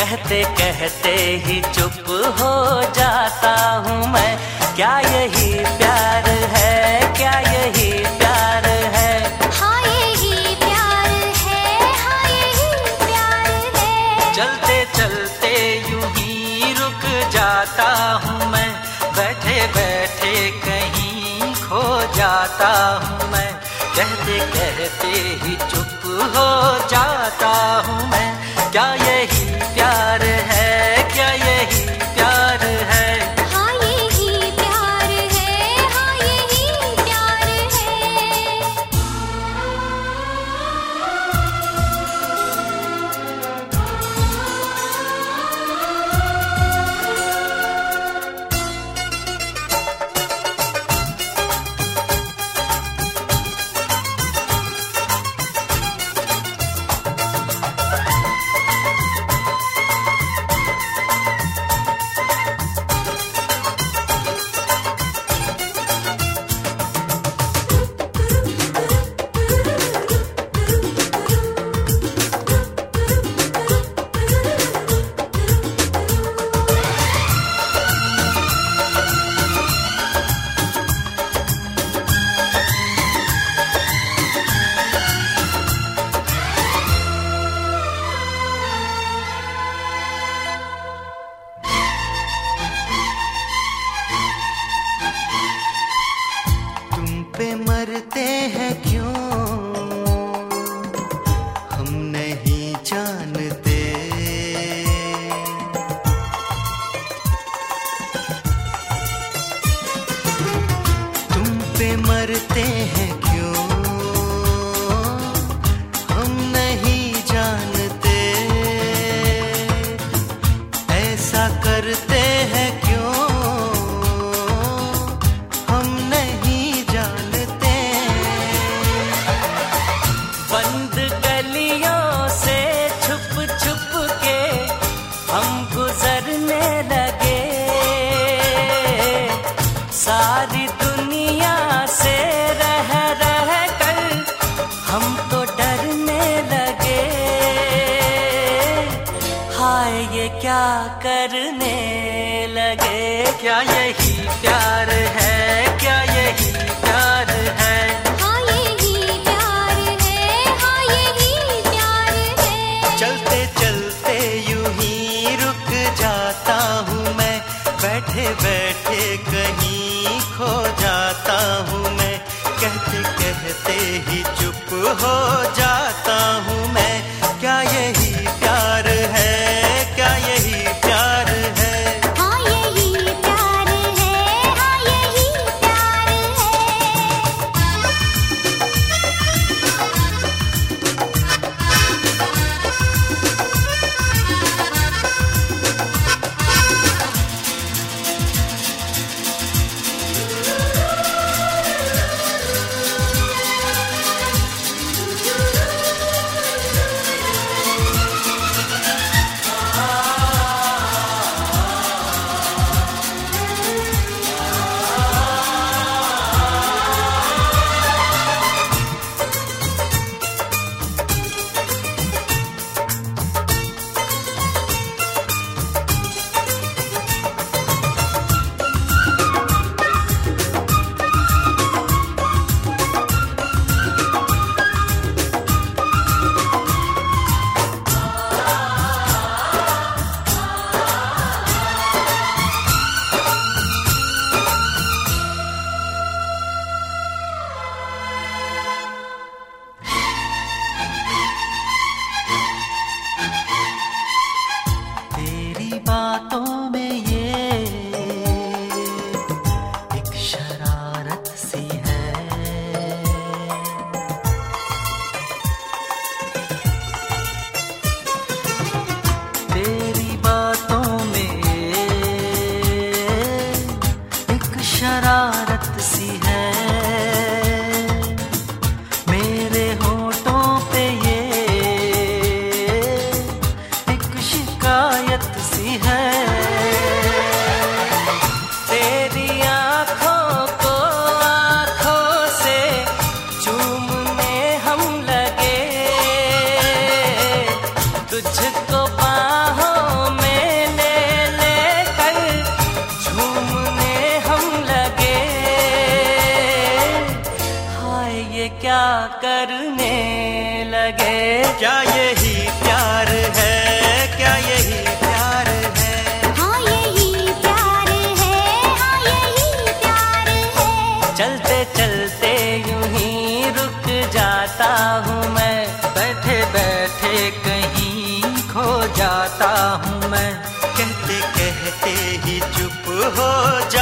कहते कहते ही चुप हो जाता हूँ मैं। क्या यही प्यार है, क्या यही प्यार है? हाँ यही प्यार है, हाँ यही प्यार है। चलते चलते यूं ही रुक जाता हूँ मैं, बैठे बैठे कहीं खो जाता हूँ मैं। कहते कहते ही चुप हो जाता हूँ मैं। क्या यही प्यार है, क्या यही प्यार है? हाँ यही प्यार है, हाँ यही प्यार है। पे मरते हैं क्यों हम नहीं जानते। तुम पे मरते हैं क्यों हम नहीं जानते। ऐसा करते हैं क्यों हम नहीं जानते। बंद गलियों से छुप छुप के हम गुजरने लगे। सारी दुनिया से रह रह कर हम तो डरने लगे। हाय ये क्या करने लगे। क्या यही प्यार है, क्या यही प्यार है? हाँ यही प्यार है, हाँ यही प्यार है। चलते चलते यूं ही रुक जाता हूँ मैं, बैठे बैठे कहीं खो जाता हूँ मैं। कहते कहते ही चुप हो जाता हूँ मैं। क्या यही प्यार है, क्या यही प्यार है? हाँ यही प्यार है, हाँ यही प्यार है। तेरी बातों में ये एक शरारत सी है। तेरी बातों में एक शरारत सी है। मेरे होठों पे ये एक शिकायत सी है। तेरी आँखों को आँखों से चूमने हम लगे। तुझको बाहों करने लगे। क्या यही प्यार है, क्या यही प्यार है? हाँ यही प्यार है, हाँ यही प्यार है। चलते चलते यूं ही रुक जाता हूँ मैं, बैठे बैठे कहीं खो जाता हूँ मैं। कहते कहते ही चुप हो जा